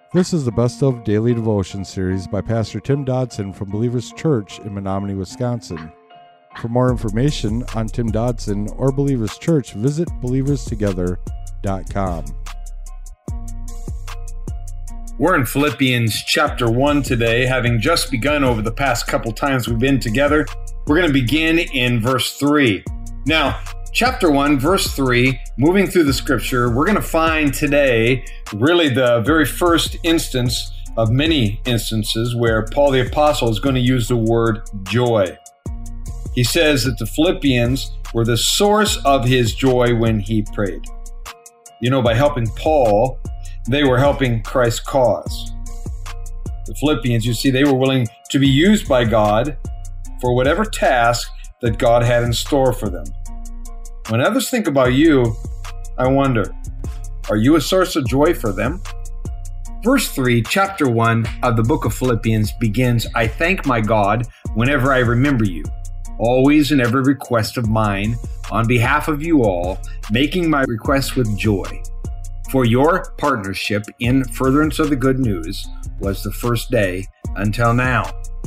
This is the Best of Daily Devotion series by Pastor Tim Dodson from Believers Church in Menominee, Wisconsin. For more information on Tim Dodson or Believers Church, visit believerstogether.com. We're in Philippians chapter 1 today, having just begun over the past couple times we've been together. We're going to begin in verse 3. Now, chapter 1, verse 3, moving through the scripture, we're going to find today really the very first instance of many instances where Paul the Apostle is going to use the word joy. He says that the Philippians were the source of his joy when he prayed. You know, by helping Paul, they were helping Christ's cause. The Philippians, you see, they were willing to be used by God for whatever task that God had in store for them. When others think about you, I wonder, are you a source of joy for them? Verse 3, chapter 1 of the book of Philippians begins, I thank my God whenever I remember you, always in every request of mine, on behalf of you all, making my requests with joy. For your partnership in furtherance of the good news was the first day until now.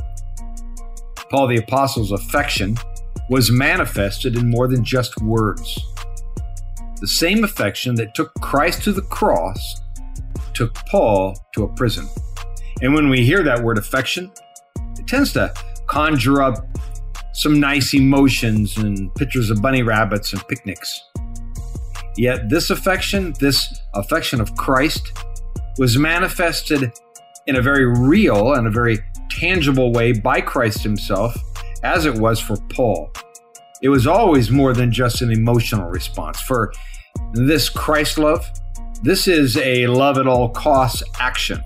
Paul the Apostle's affection was manifested in more than just words. The same affection that took Christ to the cross took Paul to a prison. And when we hear that word affection, it tends to conjure up some nice emotions and pictures of bunny rabbits and picnics. Yet this affection of Christ, was manifested in a very real and a very tangible way by Christ himself, as it was for Paul. It was always more than just an emotional response. For this Christ love, this is a love at all costs action.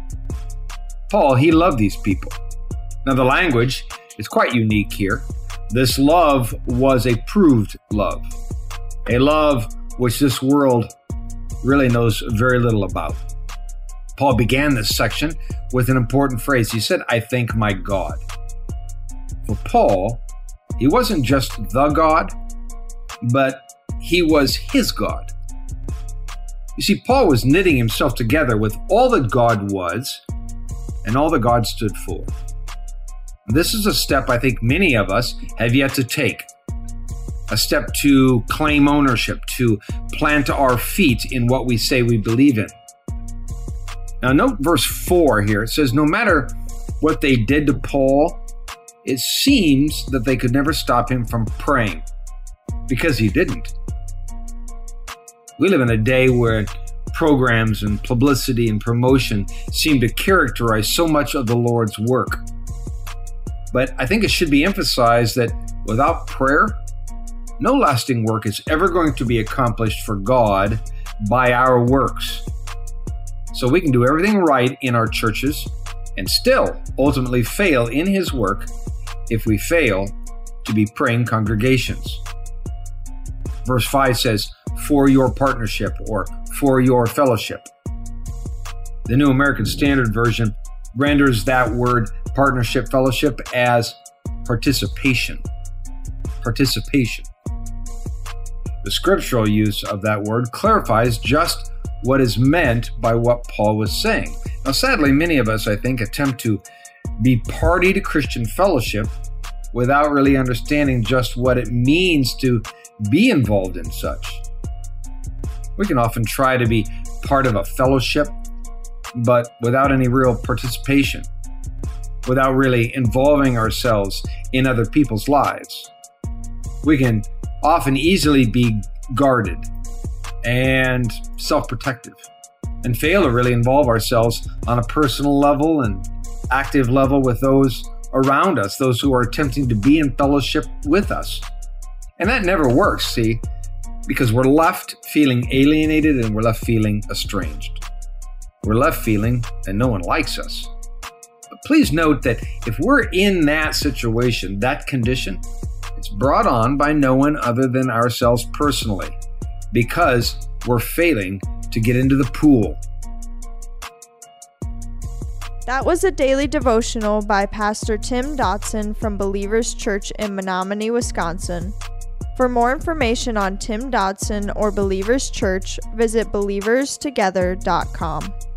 Paul, he loved these people. Now the language is quite unique here. This love was a proved love, a love which this world really knows very little about. Paul began this section with an important phrase. He said, I thank my God. For Paul, he wasn't just the God, but he was his God. You see, Paul was knitting himself together with all that God was and all that God stood for. This is a step I think many of us have yet to take. A step to claim ownership, to plant our feet in what we say we believe in. Now note verse 4 here. It says, no matter what they did to Paul, it seems that they could never stop him from praying, because he didn't. We live in a day where programs and publicity and promotion seem to characterize so much of the Lord's work. But I think it should be emphasized that without prayer, no lasting work is ever going to be accomplished for God by our works. So we can do everything right in our churches and still ultimately fail in his work if we fail to be praying congregations. Verse 5 says, for your partnership or for your fellowship. The New American Standard Version renders that word partnership, fellowship as participation. Participation. The scriptural use of that word clarifies just what is meant by what Paul was saying. Now, sadly, many of us, I think, attempt to be party to Christian fellowship without really understanding just what it means to be involved in such. We can often try to be part of a fellowship, but without any real participation, without really involving ourselves in other people's lives. We can often easily be guarded and self-protective and fail to really involve ourselves on a personal level and active level with those around us, those who are attempting to be in fellowship with us. And that never works, see, because we're left feeling alienated and we're left feeling estranged. We're left feeling that no one likes us. But please note that if we're in that situation, that condition, it's brought on by no one other than ourselves personally, because we're failing to get into the pool. That was a daily devotional by Pastor Tim Dodson from Believers Church in Menominee, Wisconsin. For more information on Tim Dodson or Believers Church, visit believerstogether.com.